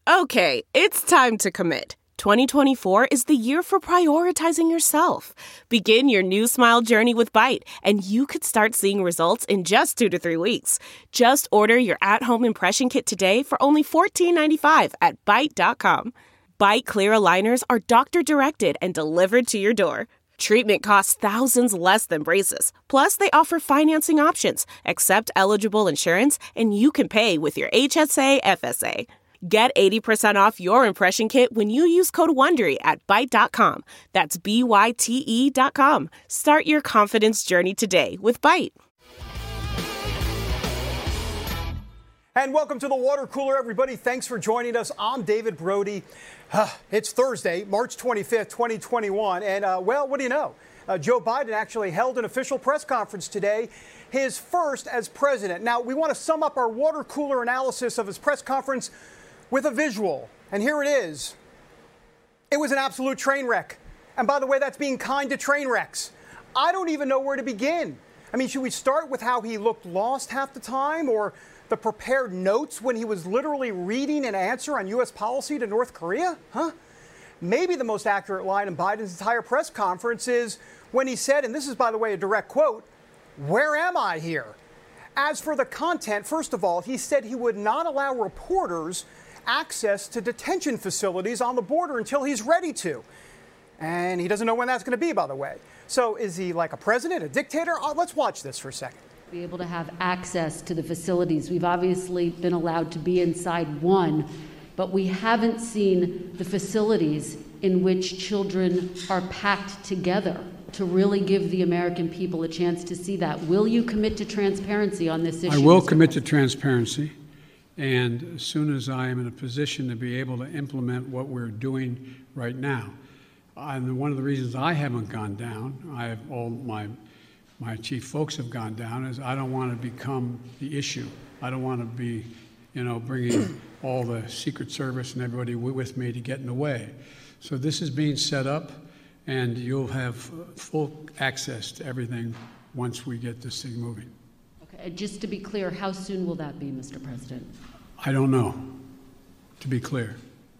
Okay, it's time to commit. 2024 is the year for prioritizing yourself. Begin your new smile journey with Byte, and you could start seeing results in just 2 to 3 weeks. Just order your at-home impression kit today for only $14.95 at Byte.com. Byte Clear aligners are doctor-directed and delivered to your door. Treatment costs thousands less than braces. Plus, they offer financing options, accept eligible insurance, and you can pay with your HSA FSA. Get 80% off your impression kit when you use code WONDERY at Byte.com. That's BYTE.com. Start your confidence journey today with Byte. And welcome to the Water Cooler, everybody. Thanks for joining us. I'm David Brody. It's Thursday, March 25th, 2021. And, well, what do you know? Joe Biden actually held an official press conference today, his first as president. Now, we want to sum up our water cooler analysis of his press conference with a visual. And here it is. It was an absolute train wreck. And by the way, that's being kind to train wrecks. I don't even know where to begin. I mean, should we start with how he looked lost half the time, or the prepared notes when he was literally reading an answer on U.S. policy to North Korea? Maybe the most accurate line in Biden's entire press conference is when he said, and this is, by the way, a direct quote, "Where am I here?" As for the content, first of all, he said he would not allow reporters access to detention facilities on the border until he's ready to. And he doesn't know when that's going to be, by the way. So is he like a president, a dictator? Let's watch this for a second. Be able to have access to the facilities. We've obviously been allowed to be inside one, but we haven't seen the facilities in which children are packed together to really give the American people a chance to see that. Will you commit to transparency on this issue? I will commit to transparency. And as soon as I am in a position to be able to implement what we're doing right now, and one of the reasons I haven't gone down, I have all my chief folks have gone down, is I don't want to become the issue. I don't want to be, bringing all the Secret Service and everybody with me to get in the way. So this is being set up, and you'll have full access to everything once we get this thing moving. Okay, just to be clear, how soon will that be, Mr. President? I don't know, to be clear.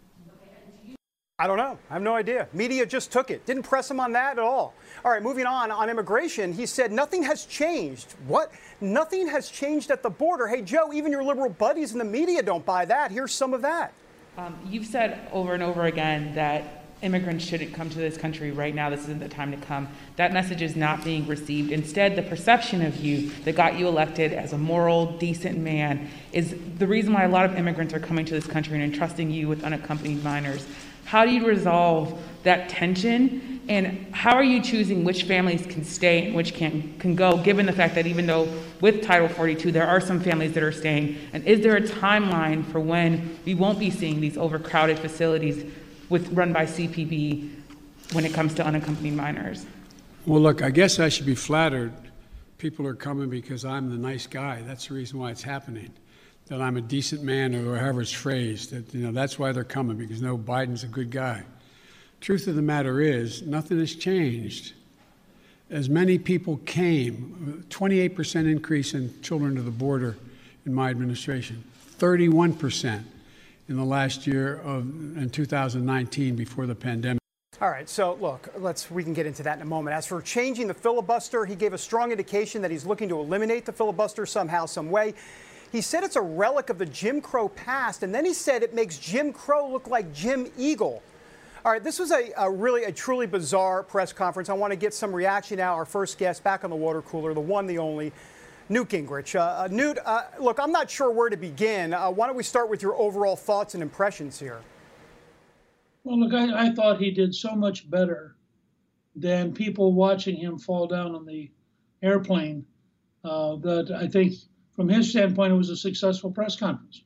I don't know. I have no idea. Media just took it. Didn't press him on that at all. All right, moving on immigration, he said nothing has changed. What? Nothing has changed at the border. Hey, Joe, even your liberal buddies in the media don't buy that. Here's some of that. You've said over and over again that immigrants shouldn't come to this country right now. This isn't the time to come. That message is not being received. Instead, the perception of you that got you elected as a moral, decent man is the reason why a lot of immigrants are coming to this country and entrusting you with unaccompanied minors. How do you resolve that tension, and how are you choosing which families can stay and which can go, given the fact that even though with Title 42 there are some families that are staying, and is there a timeline for when we won't be seeing these overcrowded facilities run by CPB when it comes to unaccompanied minors? Well, look, I guess I should be flattered. People are coming because I'm the nice guy. That's the reason why it's happening. That I'm a decent man, or however it's phrased, that's why they're coming, because Biden's a good guy. Truth of the matter is, nothing has changed. As many people came, 28% increase in children to the border in my administration, 31% in the last year in 2019 before the pandemic. All right, so look, we can get into that in a moment. As for changing the filibuster, he gave a strong indication that he's looking to eliminate the filibuster somehow, some way. He said it's a relic of the Jim Crow past, and then he said it makes Jim Crow look like Jim Eagle. All right, this was a truly bizarre press conference. I want to get some reaction now. Our first guest back on the water cooler, the one, the only, Newt Gingrich. Newt, look, I'm not sure where to begin. Why don't we start with your overall thoughts and impressions here? Well, look, I thought he did so much better than people watching him fall down on the airplane that I think, from his standpoint, it was a successful press conference.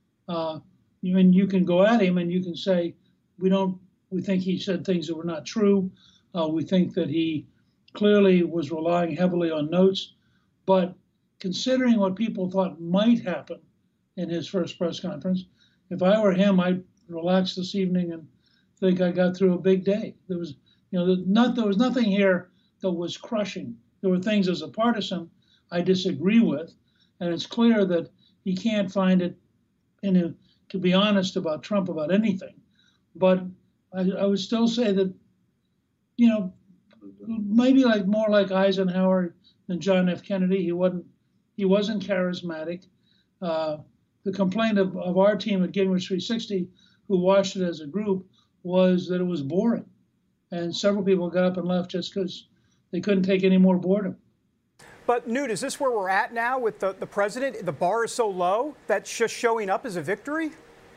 You can go at him and you can say, we think he said things that were not true. We think that he clearly was relying heavily on notes. But considering what people thought might happen in his first press conference, if I were him, I'd relax this evening and think I got through a big day. There was nothing here that was crushing. There were things as a partisan I disagree with. And it's clear that he can't find it in to be honest about Trump about anything. But I would still say that, you know, maybe like more like Eisenhower than John F. Kennedy. He wasn't charismatic. The complaint of our team at Gingrich 360, who watched it as a group, was that it was boring. And several people got up and left just because they couldn't take any more boredom. But, Newt, is this where we're at now with the president? The bar is so low that just showing up is a victory?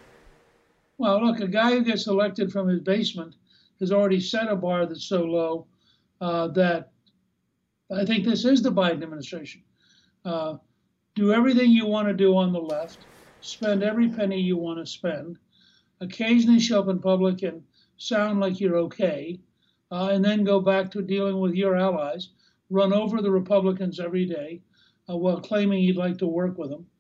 Well, look, a guy who gets elected from his basement has already set a bar that's so low that I think this is the Biden administration. Do everything you want to do on the left, spend every penny you want to spend, occasionally show up in public and sound like you're okay, and then go back to dealing with your allies, run over the Republicans every day while claiming you'd like to work with them.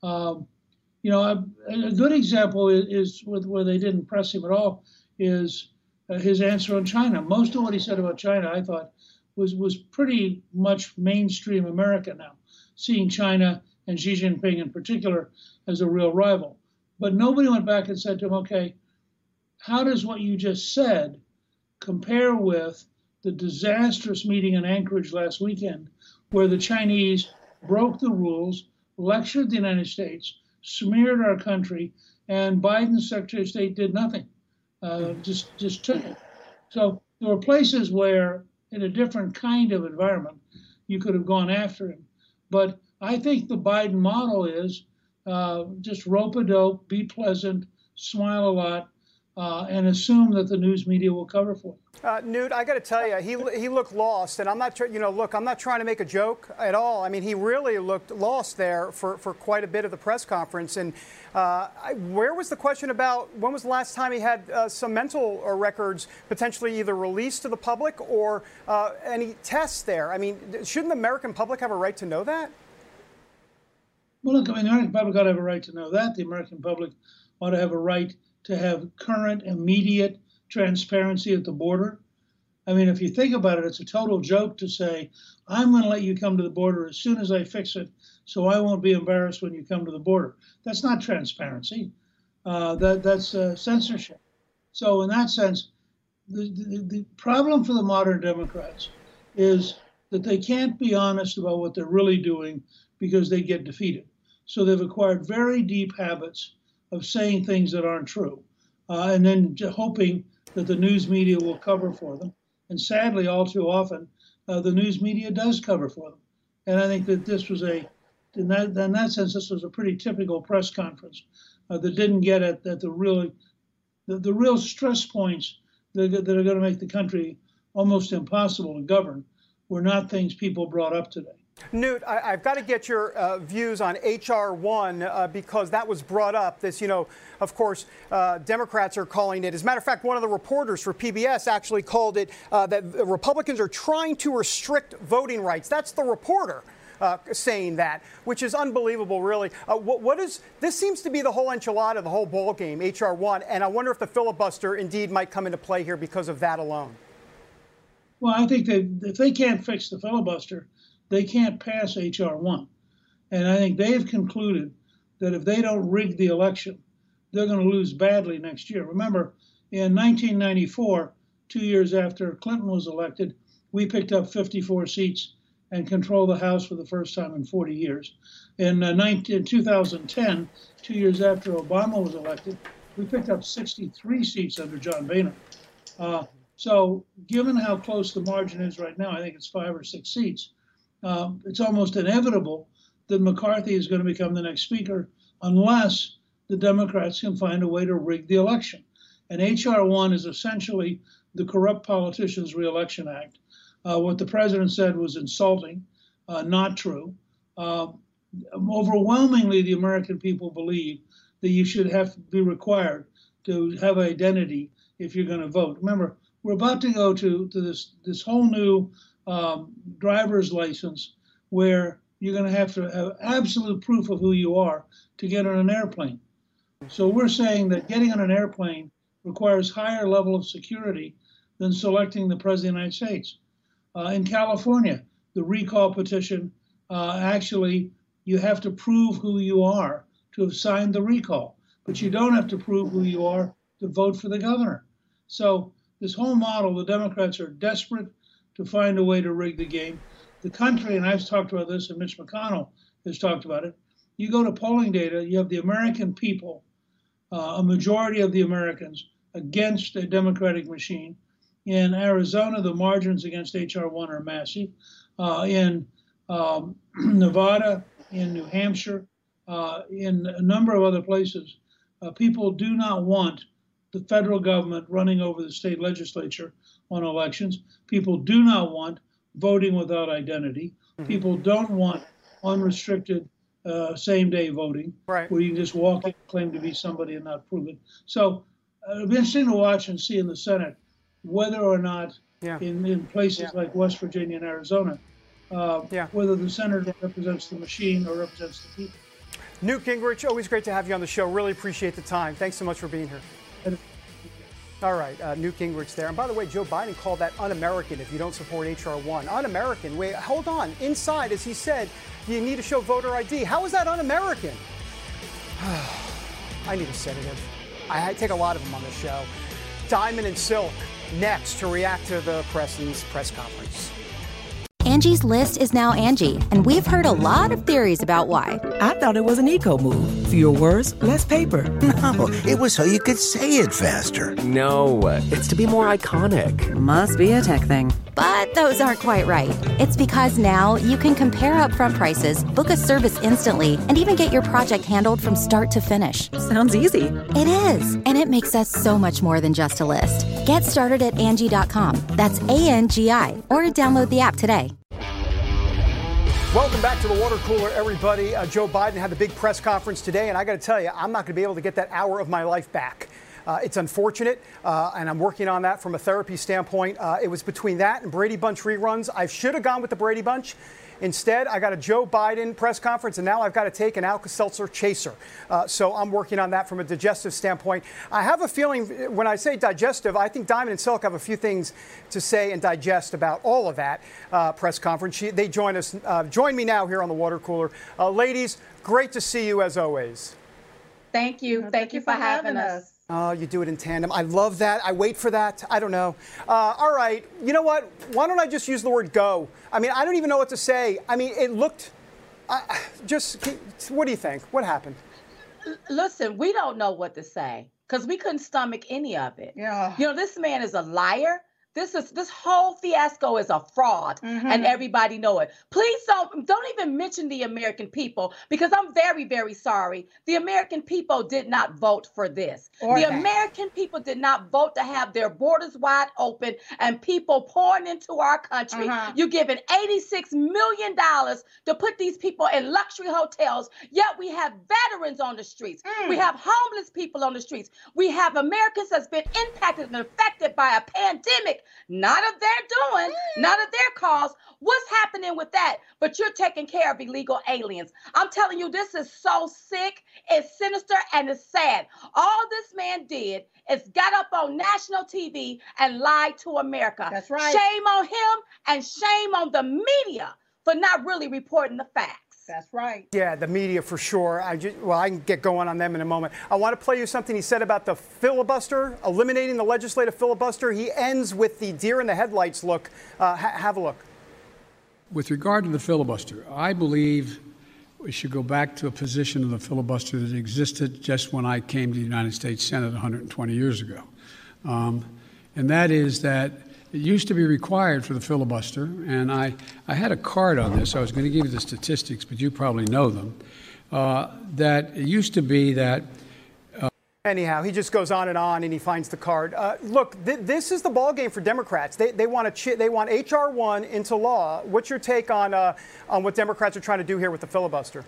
You know, a good example is where they didn't press him at all is his answer on China. Most of what he said about China, I thought, was pretty much mainstream America now, seeing China and Xi Jinping in particular as a real rival. But nobody went back and said to him, okay, how does what you just said compare with the disastrous meeting in Anchorage last weekend, where the Chinese broke the rules, lectured the United States, smeared our country, and Biden's Secretary of State did nothing, just took it. So there were places where, in a different kind of environment, you could have gone after him. But I think the Biden model is just rope-a-dope, be pleasant, smile a lot, and assume that the news media will cover for you. Newt, I got to tell you, he looked lost, and I'm not, I'm not trying to make a joke at all. I mean, he really looked lost there for quite a bit of the press conference. And where was the question about when was the last time he had some mental records potentially either released to the public or any tests there? I mean, shouldn't the American public have a right to know that? Well, look, I mean, the American public ought to have a right to know that. The American public ought to have a right to have current, immediate transparency at the border. I mean, if you think about it, it's a total joke to say, I'm going to let you come to the border as soon as I fix it, so I won't be embarrassed when you come to the border. That's not transparency. That's censorship. So in that sense, the problem for the modern Democrats is that they can't be honest about what they're really doing because they get defeated. So they've acquired very deep habits of saying things that aren't true, and then hoping that the news media will cover for them. And sadly, all too often, the news media does cover for them. And I think that this was in that sense, this was a pretty typical press conference that didn't get at the real stress points that are going to make the country almost impossible to govern were not things people brought up today. Newt, I've got to get your views on H.R. 1 because that was brought up. This, of course, Democrats are calling it. As a matter of fact, one of the reporters for PBS actually called it that Republicans are trying to restrict voting rights. That's the reporter saying that, which is unbelievable, really. This seems to be the whole enchilada, the whole ball game, H.R. 1, and I wonder if the filibuster indeed might come into play here because of that alone. Well, I think if they can't fix the filibuster, they can't pass H.R. 1. And I think they've concluded that if they don't rig the election, they're going to lose badly next year. Remember, in 1994, 2 years after Clinton was elected, we picked up 54 seats and controlled the House for the first time in 40 years. In 2010, 2 years after Obama was elected, we picked up 63 seats under John Boehner. So given how close the margin is right now, I think it's 5 or 6 seats. It's almost inevitable that McCarthy is going to become the next speaker unless the Democrats can find a way to rig the election. And H.R. 1 is essentially the Corrupt Politicians Re-Election Act. What the president said was insulting, not true. Overwhelmingly, the American people believe that you should have to be required to have identity if you're going to vote. Remember, we're about to go to this whole new driver's license where you're going to have absolute proof of who you are to get on an airplane. So we're saying that getting on an airplane requires higher level of security than selecting the President of the United States. In California, the recall petition, actually, you have to prove who you are to have signed the recall. but you don't have to prove who you are to vote for the governor. So this whole model, the Democrats are desperate to find a way to rig the game. The country, and I've talked about this, and Mitch McConnell has talked about it, you go to polling data, you have the American people, a majority of the Americans, against a Democratic machine. In Arizona, the margins against H.R. 1 are massive. In Nevada, in New Hampshire, in a number of other places, people do not want the federal government running over the state legislature on elections. People do not want voting without identity. People don't want unrestricted same-day voting, right, where you can just walk in, claim to be somebody and not prove it. So it'll be interesting to watch and see in the Senate whether or not in places like West Virginia and Arizona, whether the senator represents the machine or represents the people. Newt Gingrich, always great to have you on the show. Really appreciate the time. Thanks so much for being here. All right, Newt Gingrich there. And by the way, Joe Biden called that un-American if you don't support H.R. 1. Un-American. Wait, hold on. Inside, as he said, you need to show voter ID. How is that un-American? I need a sedative. I take a lot of them on the show. Diamond and Silk next to react to the president's press conference. Angie's List is now Angie, and we've heard a lot of theories about why. I thought it was an eco move. Fewer words, less paper. No, it was so you could say it faster. No, it's to be more iconic. Must be a tech thing. But those aren't quite right. It's because now you can compare upfront prices, book a service instantly, and even get your project handled from start to finish. Sounds easy. It is, and it makes us so much more than just a list. Get started at Angie.com. That's ANGI, or download the app today. Welcome back to the water cooler, everybody. Joe Biden had the big press conference today, and I got to tell you, I'm not going to be able to get that hour of my life back. It's unfortunate, and I'm working on that from a therapy standpoint. It was between that and Brady Bunch reruns. I should have gone with the Brady Bunch. Instead, I got a Joe Biden press conference, and now I've got to take an Alka-Seltzer chaser. So I'm working on that from a digestive standpoint. I have a feeling when I say digestive, I think Diamond and Silk have a few things to say and digest about all of that press conference. They join me now here on the water cooler. Ladies, great to see you as always. Thank you. Thank you for having us. Oh, you do it in tandem. I love that. I wait for that. I don't know. All right. You know what? Why don't I just use the word go? I mean, I don't even know what to say. I mean, it looked what do you think? What happened? Listen, we don't know what to say because we couldn't stomach any of it. Yeah. You know, this man is a liar. This whole fiasco is a fraud, and everybody know it. Please don't even mention the American people, because I'm very, very sorry. The American people did not vote for this. American people did not vote to have their borders wide open and people pouring into our country. You're giving $86 million to put these people in luxury hotels, yet we have veterans on the streets. We have homeless people on the streets. We have Americans that's been impacted and affected by a pandemic. Not of their doing, not of their cause. What's happening with that? But you're taking care of illegal aliens. I'm telling you, this is so sick, it's sinister, and it's sad. All this man did is got up on national TV and lied to America. That's right. Shame on him and shame on the media for not really reporting the facts. That's right. Yeah, the media for sure. I can get going on them in a moment. I want to play you something he said about the filibuster, eliminating the legislative filibuster. He ends with the deer in the headlights look. Have a look. With regard to the filibuster, I believe we should go back to a position of the filibuster that existed just when I came to the United States Senate 120 years ago. And that is that it used to be required for the filibuster, and I had a card on this. I was going to give you the statistics, but you probably know them, that it used to be that... Anyhow, he just goes on and he finds the card. Look, this is the ballgame for Democrats. They want H.R. 1 into law. What's your take on what Democrats are trying to do here with the filibuster?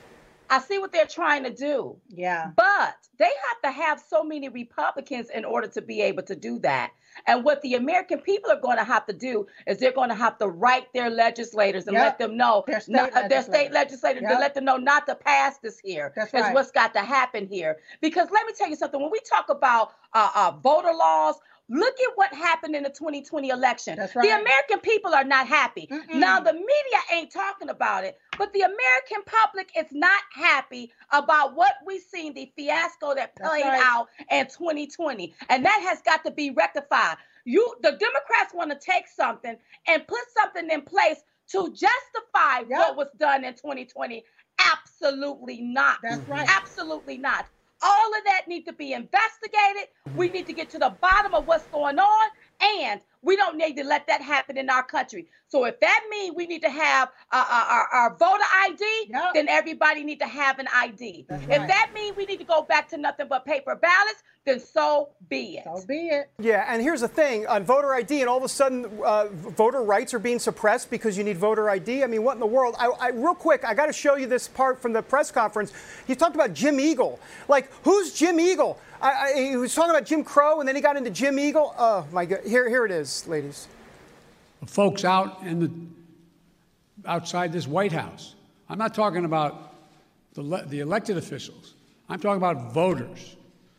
I see what they're trying to do. Yeah. But they have to have so many Republicans in order to be able to do that. And what the American people are going to have to do is they're going to have to write their legislators and let them know, their state legislators, to let them know not to pass this here. That's right. What's got to happen here. Because let me tell you something. When we talk about voter laws, Look at what happened in the 2020 election. That's right. The American people are not happy. Now, the media ain't talking about it, but the American public is not happy about what we've seen, the fiasco that played out in 2020. And that has got to be rectified. The Democrats want to take something and put something in place to justify what was done in 2020. Absolutely not. That's right. Absolutely not. All of that needs to be investigated. We need to get to the bottom of what's going on, and we don't need to let that happen in our country. So if that means we need to have our voter ID, then everybody needs to have an ID. If that means we need to go back to nothing but paper ballots, then so be it. So be it. Yeah, and here's the thing, on voter ID, and all of a sudden voter rights are being suppressed because you need voter ID. I mean, what in the world? Real quick, I got to show you this part from the press conference. He talked about Jim Eagle. Like, who's Jim Eagle? He was talking about Jim Crow, and then he got into Jim Eagle. Oh, my God. Here it is, ladies. Folks outside this White House. I'm not talking about the elected officials. I'm talking about voters.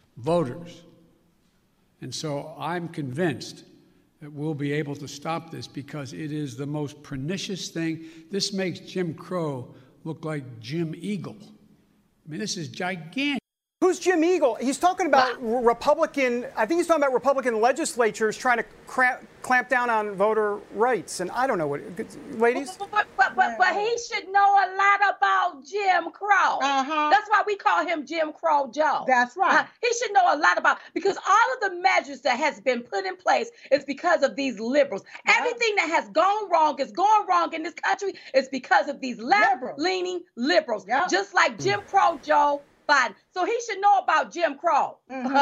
And so I'm convinced that we'll be able to stop this because it is the most pernicious thing. This makes Jim Crow look like Jim Eagle. I mean, this is gigantic. Who's Jim Eagle? He's talking about Republican legislatures trying to clamp down on voter rights. And I don't know what, ladies? But he should know a lot about Jim Crow. That's why we call him Jim Crow Joe. That's right. He should know a lot about, because all of the measures that has been put in place is because of these liberals. Everything that has gone wrong is going wrong in this country is because of these left-leaning liberals. Just like Jim Crow Joe Biden. So he should know about Jim Crow. We don't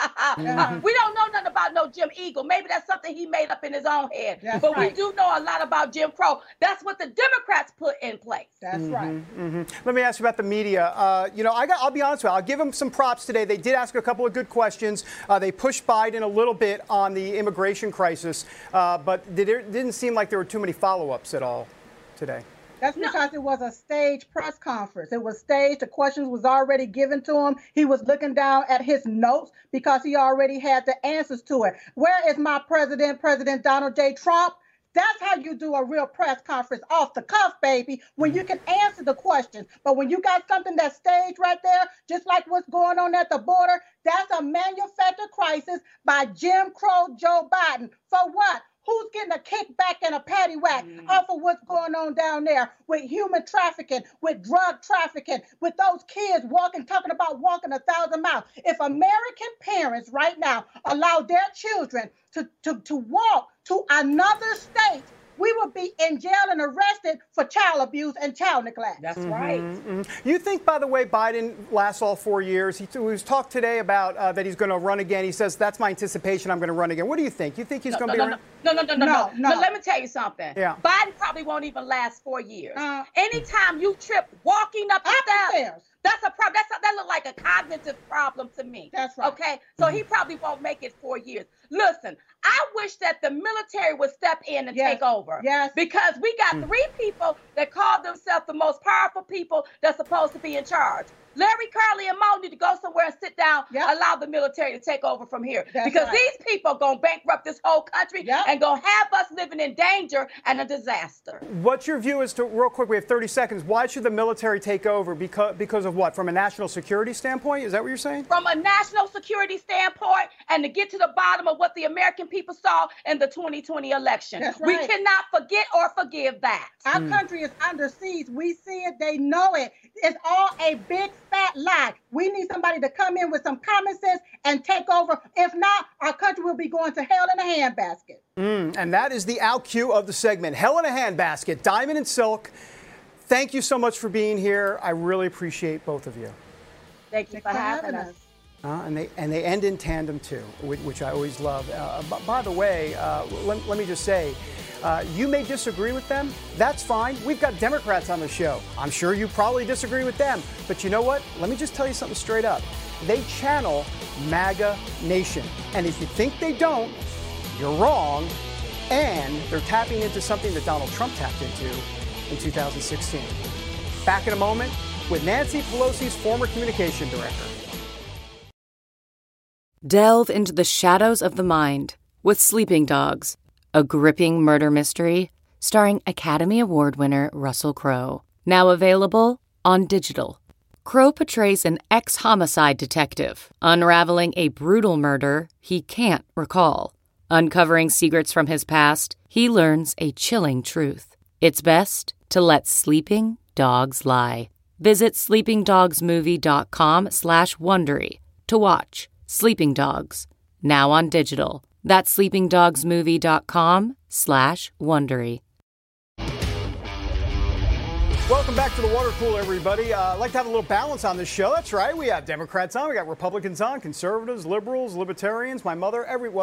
know nothing about no Jim Eagle. Maybe that's something he made up in his own head. But we do know a lot about Jim Crow. That's what the Democrats put in place. That's right. Let me ask you about the media. I'll be honest with you. I'll give them some props today. They did ask a couple of good questions. They pushed Biden a little bit on the immigration crisis, but there didn't seem like there were too many follow-ups at all today. That's because it was a staged press conference. It was staged. The questions was already given to him. He was looking down at his notes because he already had the answers to it. Where is my president, President Donald J. Trump? That's how you do a real press conference, off the cuff, baby, when you can answer the questions. But when you got something that's staged right there, just like what's going on at the border, that's a manufactured crisis by Jim Crow Joe Biden. For what? Who's getting a kickback and a patty whack off of what's going on down there with human trafficking, with drug trafficking, with those kids talking about walking 1,000 miles? If American parents right now allow their children to walk to another state, we would be in jail and arrested for child abuse and child neglect. That's right. You think, by the way, Biden lasts all 4 years? He was talked today about that he's going to run again. He says, that's my anticipation, I'm going to run again. What do you think? You think he's going to be around? No. Let me tell you something. Biden probably won't even last 4 years. Anytime you trip walking up the stairs, that's a problem. That looks like a cognitive problem to me. That's right. Okay? So he probably won't make it 4 years. Listen, I wish that the military would step in and take over. Yes. Because we got 3 people that call themselves the most powerful people that's supposed to be in charge. Larry, Carly, and Mo need to go somewhere and sit down, allow the military to take over from here. Because these people are going to bankrupt this whole country and going to have us living in danger and a disaster. What's your view as to, real quick, we have 30 seconds, why should the military take over? Because of what? From a national security standpoint? Is that what you're saying? From a national security standpoint, and to get to the bottom of what the American people saw in the 2020 election. That's right. We cannot forget or forgive that. Our country is under siege. We see it. They know it. It's all a big fat lie. We need somebody to come in with some common sense and take over. If not, our country will be going to hell in a handbasket. And that is the out cue of the segment. Hell in a handbasket, Diamond and Silk. Thank you so much for being here. I really appreciate both of you. Thank you for having us. And they end in tandem too, which I always love. By the way, let me just say, you may disagree with them. That's fine. We've got Democrats on the show. I'm sure you probably disagree with them. But you know what? Let me just tell you something straight up. They channel MAGA Nation. And if you think they don't, you're wrong. And they're tapping into something that Donald Trump tapped into in 2016. Back in a moment with Nancy Pelosi's former communication director. Delve into the shadows of the mind with Sleeping Dogs, a gripping murder mystery starring Academy Award winner Russell Crowe. Now available on digital. Crowe portrays an ex-homicide detective unraveling a brutal murder he can't recall. Uncovering secrets from his past, he learns a chilling truth. It's best to let sleeping dogs lie. Visit sleepingdogsmovie.com/Wondery to watch Sleeping Dogs, now on digital. That's sleepingdogsmovie.com/Wondery. Welcome back to the Water Cooler, everybody. I'd like to have a little balance on this show. That's right. We have Democrats on, we got Republicans on, conservatives, liberals, libertarians, my mother,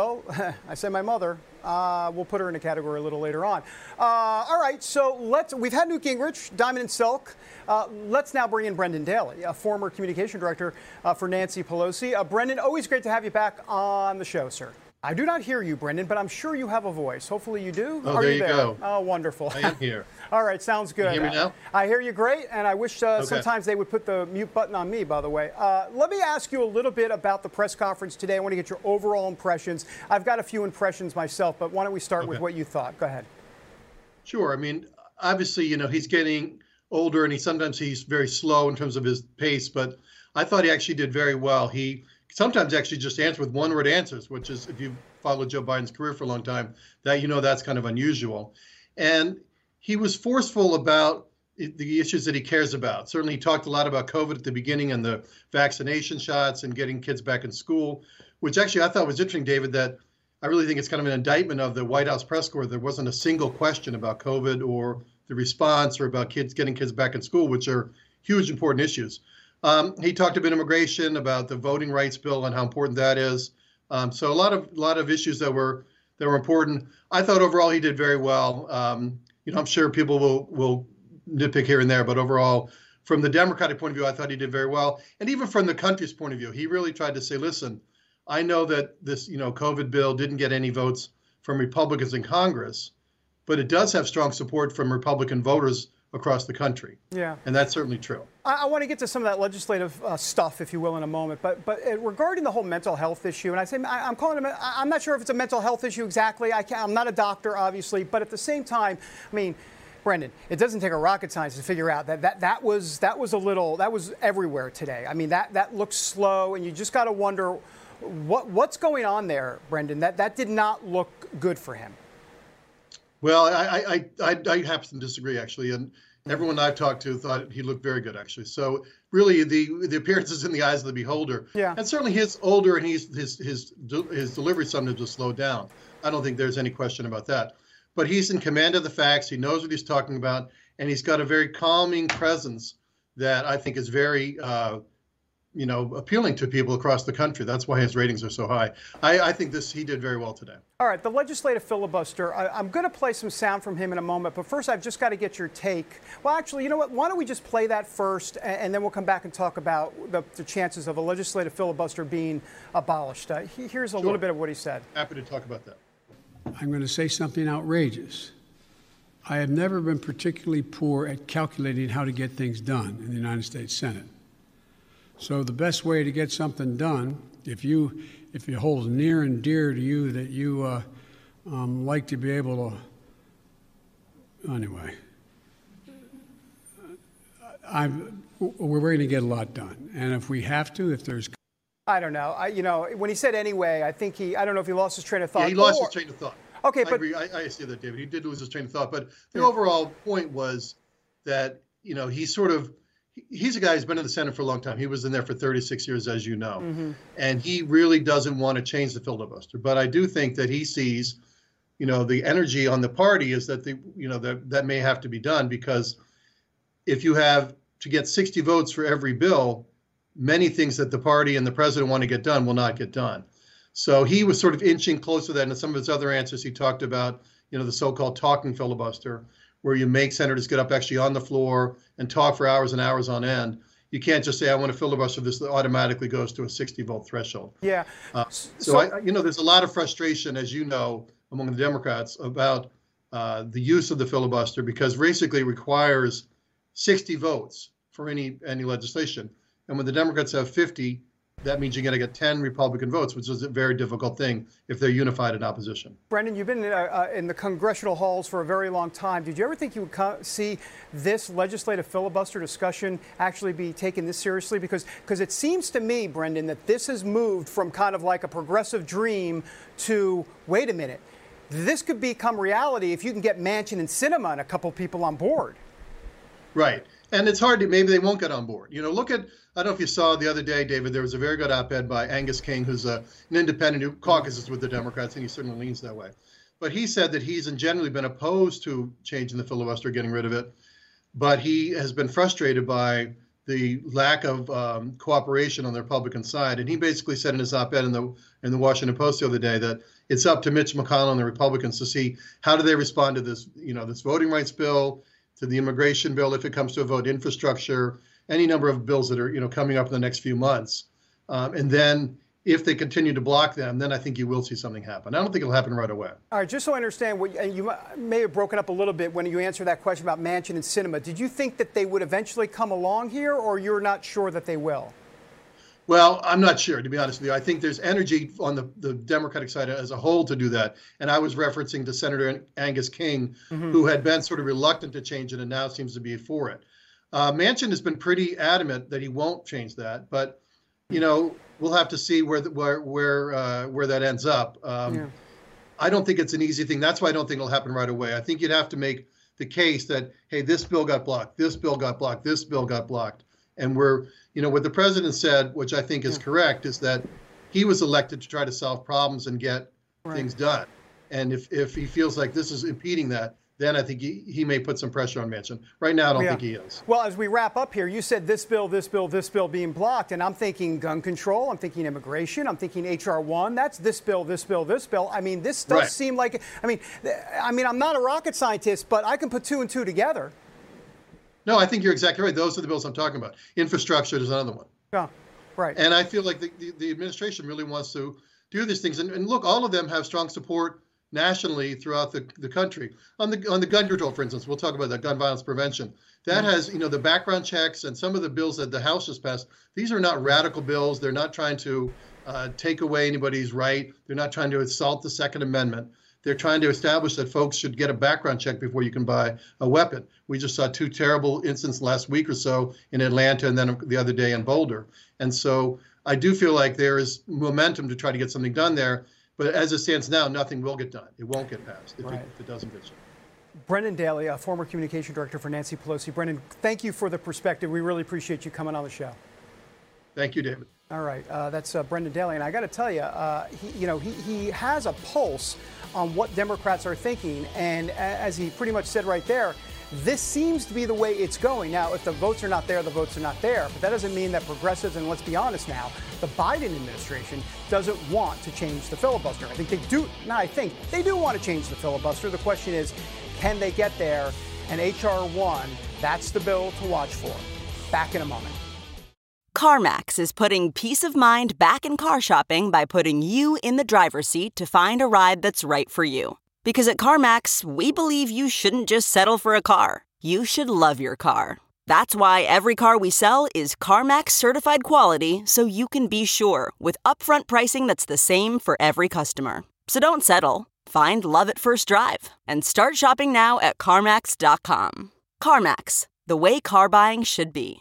I say my mother. We'll put her in a category a little later on. All right, so we've had Newt Gingrich, Diamond and Silk. Let's now bring in Brendan Daly, a former communication director for Nancy Pelosi. Brendan, always great to have you back on the show, sir. I do not hear you, Brendan, but I'm sure you have a voice. Hopefully you do. Oh, there you go. Oh, wonderful. I am here. All right, sounds good. Can you hear me now? I hear you great, and I wish sometimes they would put the mute button on me, by the way. Let me ask you a little bit about the press conference today. I want to get your overall impressions. I've got a few impressions myself, but why don't we start with what you thought? Go ahead. Sure. I mean, obviously, he's getting older, and sometimes he's very slow in terms of his pace, but I thought he actually did very well. He sometimes actually just answered with one-word answers, which is, if you followed Joe Biden's career for a long time, that's kind of unusual. And he was forceful about the issues that he cares about. Certainly, he talked a lot about COVID at the beginning and the vaccination shots and getting kids back in school, which actually I thought was interesting, David, that I really think it's kind of an indictment of the White House press corps. There wasn't a single question about COVID or the response or about getting kids back in school, which are huge, important issues. He talked about immigration, about the voting rights bill and how important that is. So a lot of issues that were important. I thought overall he did very well. I'm sure people will nitpick here and there, but overall, from the Democratic point of view, I thought he did very well. And even from the country's point of view, he really tried to say, listen, I know that this, COVID bill didn't get any votes from Republicans in Congress, but it does have strong support from Republican voters across the country. Yeah. And that's certainly true. I want to get to some of that legislative stuff, if you will, in a moment. But regarding the whole mental health issue, and I'm calling it, I'm not sure if it's a mental health issue exactly. I'm not a doctor, obviously, but at the same time, I mean, Brendan, it doesn't take a rocket scientist to figure out that was everywhere today. I mean, that looks slow, and you just got to wonder what's going on there, Brendan. That did not look good for him. Well, I happen to disagree, actually, and everyone I've talked to thought he looked very good, actually. So really, the appearance is in the eyes of the beholder. Yeah. And certainly he's older, and his delivery sometimes has slowed down. I don't think there's any question about that. But he's in command of the facts. He knows what he's talking about, and he's got a very calming presence that I think is very appealing to people across the country. That's why his ratings are so high. I think he did very well today. All right, the legislative filibuster. I'm going to play some sound from him in a moment, but first I've just got to get your take. Well, actually, you know what? Why don't we just play that first, and then we'll come back and talk about the chances of a legislative filibuster being abolished. Here's a little bit of what he said. Happy to talk about that. I'm going to say something outrageous. I have never been particularly poor at calculating how to get things done in the United States Senate. So the best way to get something done, if it holds near and dear to you that you like to be able to, anyway, we're going to get a lot done. And if we have to, if there's... I don't know. When he said anyway, I don't know if he lost his train of thought. Yeah, he lost his train of thought. Okay, I agree. I see that, David. He did lose his train of thought. But the overall point was that, he's a guy who's been in the Senate for a long time. He was in there for 36 years, as you know. Mm-hmm. And he really doesn't want to change the filibuster. But I do think that he sees, the energy on the party is that that may have to be done, because if you have to get 60 votes for every bill, many things that the party and the president want to get done will not get done. So he was sort of inching closer to that. And in some of his other answers, he talked about, the so-called talking filibuster, where you make senators get up actually on the floor and talk for hours and hours on end. You can't just say, I want to filibuster this, that automatically goes to a 60-vote threshold. Yeah. There's a lot of frustration, as you know, among the Democrats about the use of the filibuster, because basically it requires 60 votes for any legislation. And when the Democrats have 50, that means you're going to get 10 Republican votes, which is a very difficult thing if they're unified in opposition. Brendan, you've been in the congressional halls for a very long time. Did you ever think you would see this legislative filibuster discussion actually be taken this seriously? Because it seems to me, Brendan, that this has moved from kind of like a progressive dream to, wait a minute, this could become reality if you can get Manchin and Sinema and a couple people on board. Right. And it's hard to, maybe they won't get on board. You know, look at, I don't know if you saw the other day, David, there was a very good op-ed by Angus King, who's an independent who caucuses with the Democrats, and he certainly leans that way. But he said that he's generally been opposed to changing the filibuster, getting rid of it. But he has been frustrated by the lack of cooperation on the Republican side. And he basically said in his op-ed in the Washington Post the other day that it's up to Mitch McConnell and the Republicans to see how do they respond to this, you know, this voting rights bill, to the immigration bill, if it comes to a vote, infrastructure, any number of bills that are, you know, coming up in the next few months. And then if they continue to block them, then I think you will see something happen. I don't think it'll happen right away. All right, just so I understand, and you may have broken up a little bit when you answered that question about Manchin and Sinema. Did you think that they would eventually come along here, or you're not sure that they will? Well, I'm not sure, to be honest with you. I think there's energy on the Democratic side as a whole to do that. And I was referencing to Senator Angus King, who had been sort of reluctant to change it and now seems to be for it. Manchin has been pretty adamant that he won't change that, but you know, we'll have to see where that ends up. I don't think it's an easy thing. That's why I don't think it'll happen right away. I think you'd have to make the case that, hey, this bill got blocked, this bill got blocked, this bill got blocked. And you know, what the president said, which I think is correct, is that he was elected to try to solve problems and get things done. And if he feels like this is impeding that, then I think he may put some pressure on Manchin. Right now, I don't think he is. Well, as we wrap up here, you said this bill, this bill, this bill being blocked, and I'm thinking gun control, I'm thinking immigration, I'm thinking H.R. 1. That's this bill, this bill, this bill. I mean, this does seem like, I mean, I'm not a rocket scientist, but I can put two and two together. No, I think you're exactly right. Those are the bills I'm talking about. Infrastructure is another one. Yeah, right. And I feel like the administration really wants to do these things. And look, all of them have strong support nationally throughout the country. On the gun control, for instance, we'll talk about that, gun violence prevention. That has, you know, the background checks and some of the bills that the House just passed. These are not radical bills. They're not trying to take away anybody's right. They're not trying to assault the Second Amendment. They're trying to establish that folks should get a background check before you can buy a weapon. We just saw 2 terrible incidents last week or so in Atlanta and then the other day in Boulder. And so I do feel like there is momentum to try to get something done there. But as it stands now, nothing will get done. It won't get passed if it doesn't get done. Brendan Daly, a former communication director for Nancy Pelosi. Brendan, thank you for the perspective. We really appreciate you coming on the show. Thank you, David. All right, that's Brendan Daly, and I got to tell you, he has a pulse on what Democrats are thinking, and as he pretty much said right there, this seems to be the way it's going. Now, if the votes are not there, the votes are not there, but that doesn't mean that progressives, and let's be honest now, the Biden administration doesn't want to change the filibuster. I think they do. No, I think they do want to change the filibuster. The question is, can they get there? And H.R. 1, that's the bill to watch for. Back in a moment. CarMax is putting peace of mind back in car shopping by putting you in the driver's seat to find a ride that's right for you. Because at CarMax, we believe you shouldn't just settle for a car. You should love your car. That's why every car we sell is CarMax certified quality, so you can be sure with upfront pricing that's the same for every customer. So don't settle. Find love at first drive and start shopping now at CarMax.com. CarMax, the way car buying should be.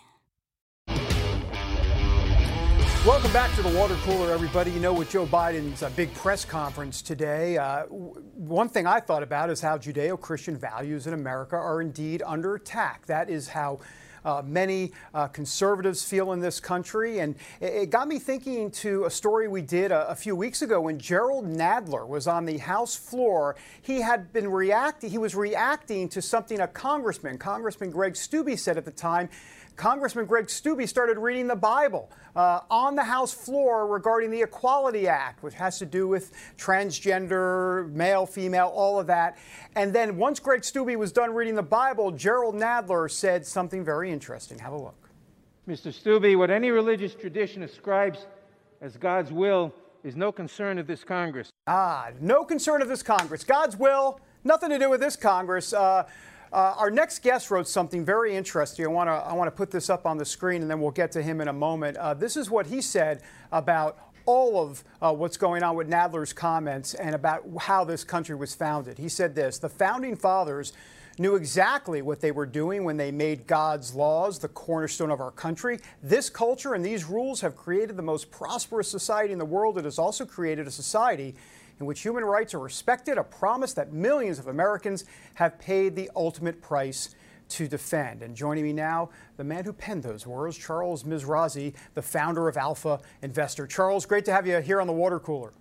Welcome back to the water cooler, everybody. You know, with Joe Biden's big press conference today, one thing I thought about is how Judeo-Christian values in America are indeed under attack. That is how many conservatives feel in this country. And it got me thinking to a story we did a few weeks ago when Gerald Nadler was on the House floor. He was reacting to something a Congressman Greg Steube said at the time. Congressman Greg Steube started reading the Bible on the House floor regarding the Equality Act, which has to do with transgender, male, female, all of that. And then once Greg Steube was done reading the Bible, Gerald Nadler said something very interesting. Have a look. Mr. Steube, what any religious tradition ascribes as God's will is no concern of this Congress. No concern of this Congress. God's will, nothing to do with this Congress. Our next guest wrote something very interesting. I want to put this up on the screen, and then we'll get to him in a moment. This is what he said about all of what's going on with Nadler's comments and about how this country was founded. He said this: the founding fathers knew exactly what they were doing when they made God's laws the cornerstone of our country. This culture and these rules have created the most prosperous society in the world. It has also created a society in which human rights are respected, a promise that millions of Americans have paid the ultimate price to defend. And joining me now, the man who penned those words, Charles Mizrazi, the founder of Alpha Investor. Charles, great to have you here on the Water Cooler.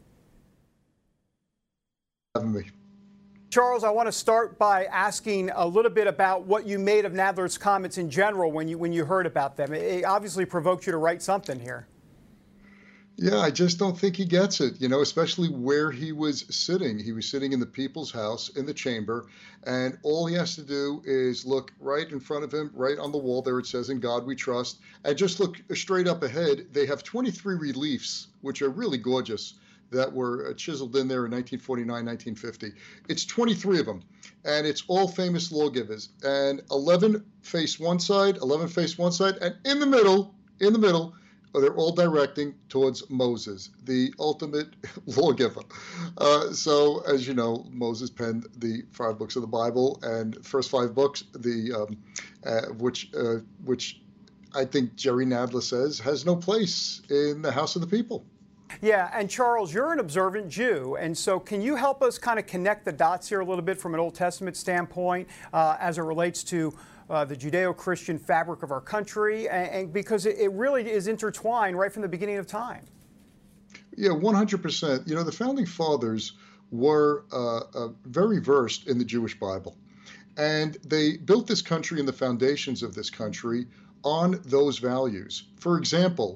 Having me. Charles, I want to start by asking a little bit about what you made of Nadler's comments in general when you heard about them. It obviously provoked you to write something here. Yeah, I just don't think he gets it, especially where he was sitting. He was sitting in the People's House in the chamber, and all he has to do is look right in front of him, right on the wall there it says, "In God We Trust," and just look straight up ahead. They have 23 reliefs, which are really gorgeous, that were chiseled in there in 1949, 1950. It's 23 of them, and it's all famous lawgivers. And 11 face one side, and in the middle, they're all directing towards Moses, the ultimate lawgiver. So, as you know, Moses penned the 5 books of the Bible, and the first 5 books, which I think Jerry Nadler says has no place in the House of the People. Yeah, and Charles, you're an observant Jew, and so can you help us kind of connect the dots here a little bit from an Old Testament standpoint as it relates to the Judeo-Christian fabric of our country, and because it really is intertwined right from the beginning of time? Yeah, 100%. The Founding Fathers were very versed in the Jewish Bible, and they built this country and the foundations of this country on those values. For example,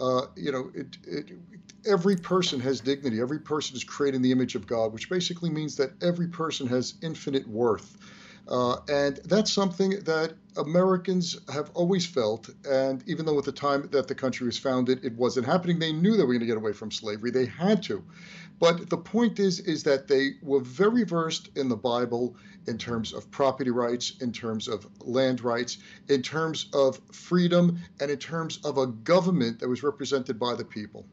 every person has dignity. Every person is created in the image of God, which basically means that every person has infinite worth. And that's something that Americans have always felt. And even though at the time that the country was founded, it wasn't happening, they knew they were going to get away from slavery. They had to. But the point is that they were very versed in the Bible in terms of property rights, in terms of land rights, in terms of freedom, and in terms of a government that was represented by the people.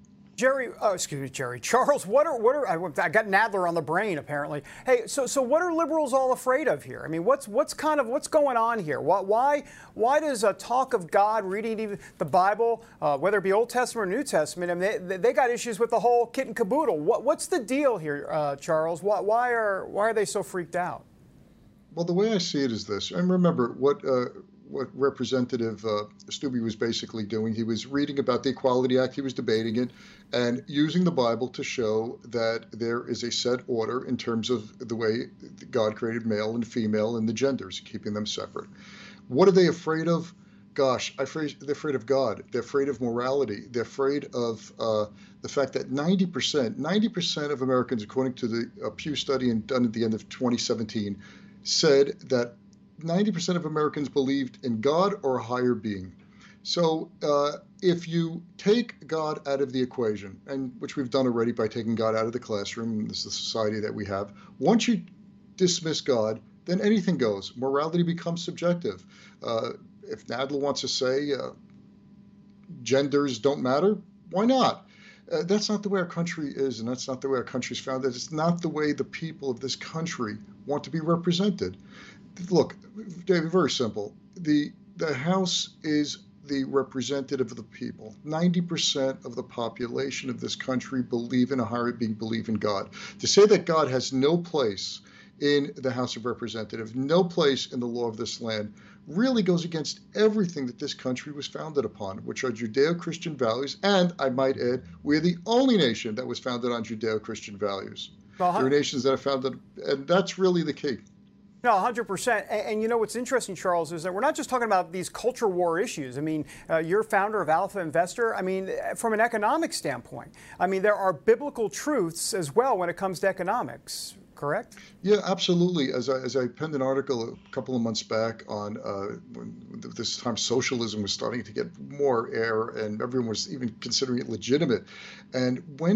Charles, what are I got Nadler on the brain apparently. Hey, so what are liberals all afraid of here? I mean, what's going on here? Why does talk of God, reading even the Bible, whether it be Old Testament or New Testament, I mean, they got issues with the whole kit and caboodle. What's the deal here, Charles? Why are they so freaked out? Well, the way I see it is this, and remember what Representative Stubbe was basically doing. He was reading about the Equality Act, he was debating it, and using the Bible to show that there is a set order in terms of the way God created male and female and the genders, keeping them separate. What are they afraid of? Gosh, they're afraid of God. They're afraid of morality. They're afraid of the fact that 90% of Americans, according to the Pew study done at the end of 2017, said that 90% of Americans believed in God or a higher being. So if you take God out of the equation, and which we've done already by taking God out of the classroom, this is the society that we have, once you dismiss God, then anything goes. Morality becomes subjective. If Nadler wants to say genders don't matter, why not? That's not the way our country is, and that's not the way our country's founded. It's not the way the people of this country want to be represented. Look, David, very simple. The House is the representative of the people. 90% of the population of this country believe in a higher being, believe in God. To say that God has no place in the House of Representatives, no place in the law of this land, really goes against everything that this country was founded upon, which are Judeo-Christian values. And I might add, we're the only nation that was founded on Judeo-Christian values. There are nations that are founded, and that's really the key. No, 100%. And you know what's interesting, Charles, is that we're not just talking about these culture war issues. I mean, you're founder of Alpha Investor. I mean, from an economic standpoint, I mean, there are biblical truths as well when it comes to economics, correct? Yeah, absolutely. As I penned an article a couple of months back on when this time socialism was starting to get more air and everyone was even considering it legitimate. And when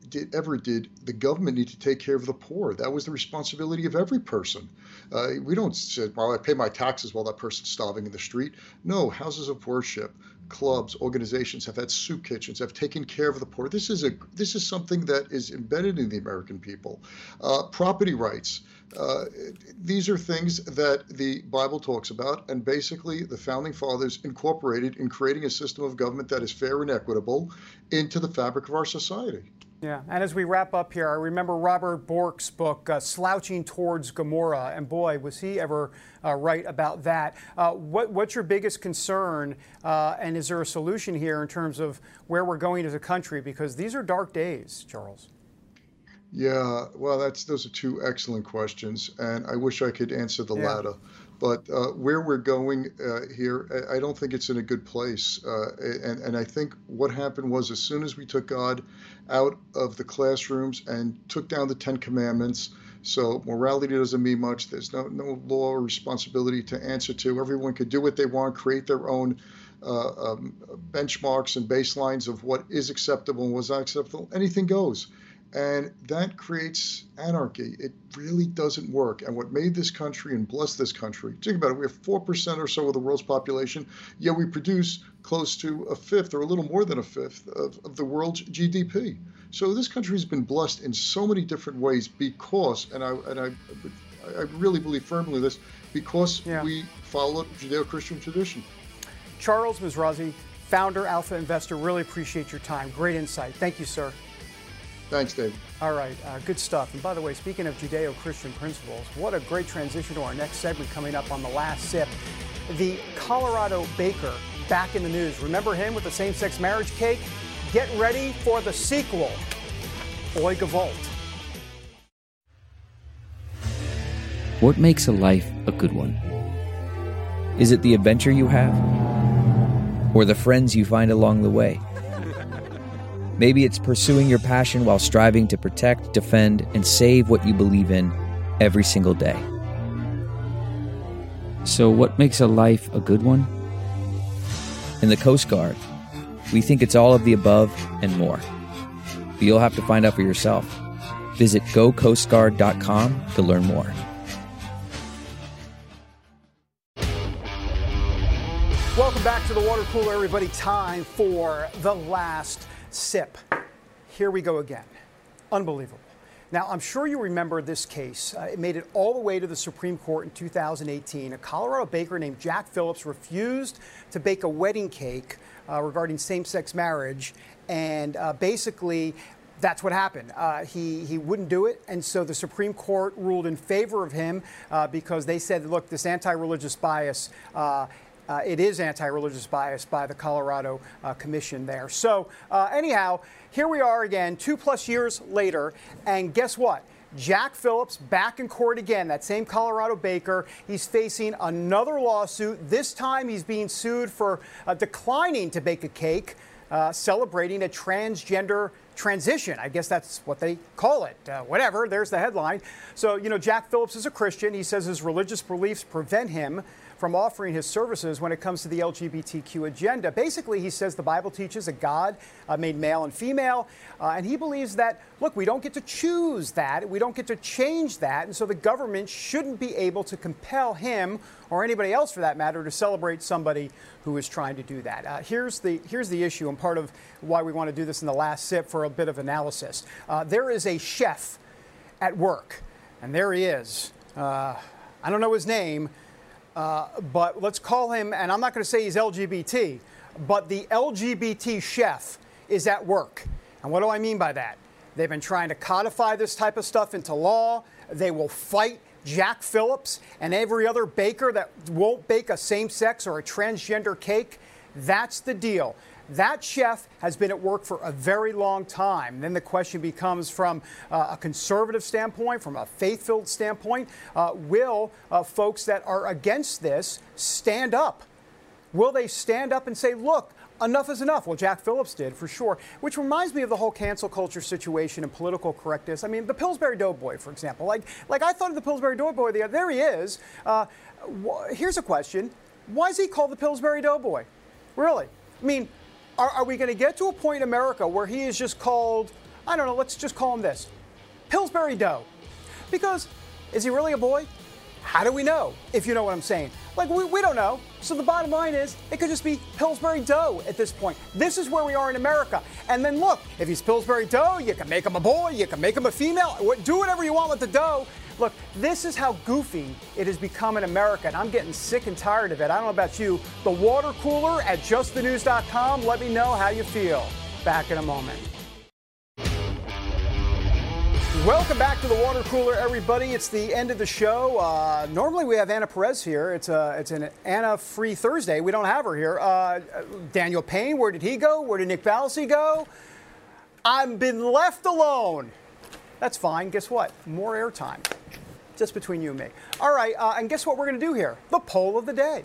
ever did the government need to take care of the poor. That was the responsibility of every person. We don't say, well, I pay my taxes while that person's starving in the street. No, houses of worship, clubs, organizations have had soup kitchens, have taken care of the poor. This is something that is embedded in the American people. Property rights. These are things that the Bible talks about, and basically the Founding Fathers incorporated in creating a system of government that is fair and equitable into the fabric of our society. Yeah, and as we wrap up here, I remember Robert Bork's book, Slouching Towards Gomorrah, and boy, was he ever right about that. What's your biggest concern, and is there a solution here in terms of where we're going as a country? Because these are dark days, Charles. Yeah, well, those are two excellent questions, and I wish I could answer the latter. But where we're going here, I don't think it's in a good place. And I think what happened was, as soon as we took God out of the classrooms and took down the Ten Commandments, so morality doesn't mean much. There's no law or responsibility to answer to. Everyone could do what they want, create their own benchmarks and baselines of what is acceptable and what's not acceptable. Anything goes. And that creates anarchy. It really doesn't work. And what made this country and blessed this country, think about it, we have 4% or so of the world's population, yet we produce close to a fifth or a little more than a fifth of the world's GDP. So this country has been blessed in so many different ways because, and I really believe firmly in this, because we followed Judeo-Christian tradition. Charles Mizrazi, founder, Alpha Investor, really appreciate your time. Great insight. Thank you, sir. Thanks, Dave. All right, good stuff. And by the way, speaking of Judeo-Christian principles, what a great transition to our next segment coming up on The Last Sip. The Colorado baker back in the news. Remember him with the same-sex marriage cake? Get ready for the sequel, Oi Gewalt. What makes a life a good one? Is it the adventure you have? Or the friends you find along the way? Maybe it's pursuing your passion while striving to protect, defend, and save what you believe in every single day. So what makes a life a good one? In the Coast Guard, we think it's all of the above and more. But you'll have to find out for yourself. Visit gocoastguard.com to learn more. Welcome back to the Water Cooler, everybody. Time for The Last Sip. Here we go again. Unbelievable. Now, I'm sure you remember this case. It made it all the way to the Supreme Court in 2018. A Colorado baker named Jack Phillips refused to bake a wedding cake regarding same-sex marriage, and basically that's what happened. He wouldn't do it, and so the Supreme Court ruled in favor of him because they said, look, this anti-religious bias, it is anti-religious bias by the Colorado Commission there. So anyhow, here we are again, 2+ years later, and guess what? Jack Phillips back in court again, that same Colorado baker. He's facing another lawsuit. This time he's being sued for declining to bake a cake, celebrating a transgender transition. I guess that's what they call it. Whatever, there's the headline. So, you know, Jack Phillips is a Christian. He says his religious beliefs prevent him from offering his services when it comes to the LGBTQ agenda. Basically, he says the Bible teaches a God made male and female, and he believes that, look, we don't get to choose that, we don't get to change that, and so the government shouldn't be able to compel him, or anybody else for that matter, to celebrate somebody who is trying to do that. Here's the issue, and part of why we want to do this in The Last Sip for a bit of analysis. There is a chef at work, and there he is. I don't know his name, but let's call him, and I'm not going to say he's LGBT, but the LGBT chef is at work. And what do I mean by that? They've been trying to codify this type of stuff into law. They will fight Jack Phillips and every other baker that won't bake a same-sex or a transgender cake. That's the deal. That chef has been at work for a very long time. Then the question becomes, from a conservative standpoint, from a faith-filled standpoint, will folks that are against this stand up? Will they stand up and say, look, enough is enough? Well, Jack Phillips did, for sure, which reminds me of the whole cancel culture situation and political correctness. I mean, the Pillsbury Doughboy, for example. Like I thought of the Pillsbury Doughboy. There he is. Here's a question. Why is he called the Pillsbury Doughboy? Really? I mean, are we going to get to a point in America where he is just called I don't know, let's just call him this, Pillsbury Doughs. Because is he really a boy? How do we know, if you know what I'm saying? Like, we don't know. So the bottom line is, it could just be Pillsbury Dough at this point. This is where we are in America. And then look, if he's Pillsbury Dough, you can make him a boy, you can make him a female, do whatever you want with the dough. Look, this is how goofy it has become in America, and I'm getting sick and tired of it. I don't know about you. The water cooler at justthenews.com. Let me know how you feel. Back in a moment. Welcome back to the water cooler, everybody. It's the end of the show. Normally we have Anna Perez here. It's an Anna-free Thursday. We don't have her here. Daniel Payne, where did he go? Where did Nick Balsi go? I've been left alone. That's fine. Guess what? More airtime. Just between you and me. All right, and guess what we're going to do here? The poll of the day.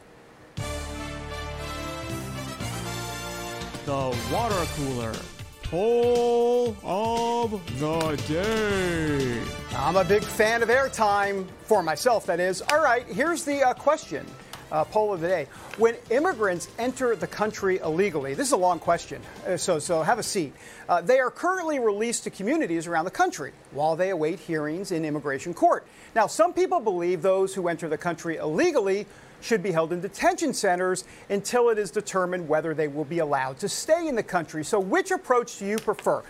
The water cooler. Poll of the day. I'm a big fan of airtime, for myself, that is. All right, here's the question, poll of the day. When immigrants enter the country illegally, this is a long question, so have a seat. They are currently released to communities around the country while they await hearings in immigration court. Now, some people believe those who enter the country illegally should be held in detention centers until it is determined whether they will be allowed to stay in the country. So which approach do you prefer?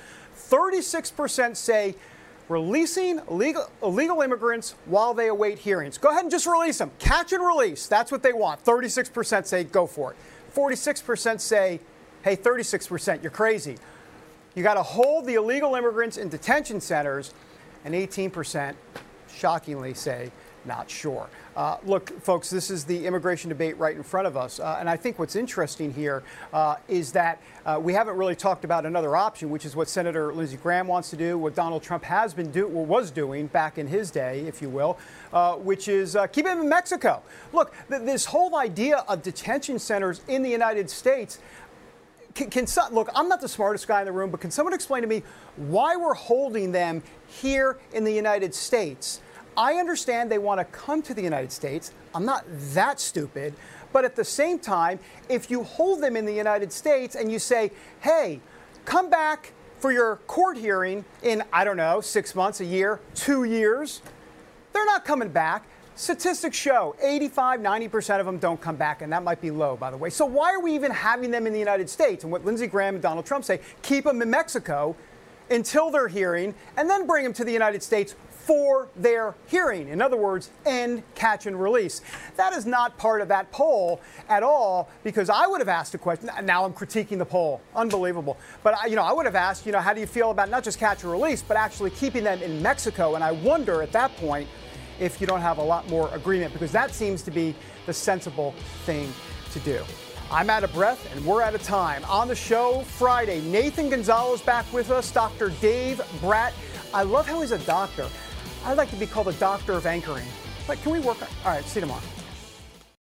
36% say releasing illegal immigrants while they await hearings. Go ahead and just release them. Catch and release. That's what they want. 36% say go for it. 46% say, hey, 36%, you're crazy. You got to hold the illegal immigrants in detention centers, and 18% shockingly say not sure. Look, folks, this is the immigration debate right in front of us. And I think what's interesting here is that we haven't really talked about another option, which is what Senator Lindsey Graham wants to do, what Donald Trump has been was doing back in his day, if you will, which is keep him in Mexico. Look, this whole idea of detention centers in the United States, look, I'm not the smartest guy in the room, but can someone explain to me why we're holding them here in the United States? I understand they want to come to the United States. I'm not that stupid. But at the same time, if you hold them in the United States and you say, hey, come back for your court hearing in, I don't know, 6 months, a year, 2 years, they're not coming back. Statistics show 85, 90% of them don't come back, and that might be low, by the way. So why are we even having them in the United States? And what Lindsey Graham and Donald Trump say, keep them in Mexico until their hearing, and then bring them to the United States for their hearing. In other words, end, catch, and release. That is not part of that poll at all, because I would have asked a question. Now I'm critiquing the poll. Unbelievable. But I would have asked, how do you feel about not just catch and release, but actually keeping them in Mexico? And I wonder at that point if you don't have a lot more agreement, because that seems to be the sensible thing to do. I'm out of breath, and we're out of time. On the show Friday, Nathan Gonzalez back with us, Dr. Dave Bratt. I love how he's a doctor. I'd like to be called a doctor of anchoring. But can we work on? All right, see you tomorrow.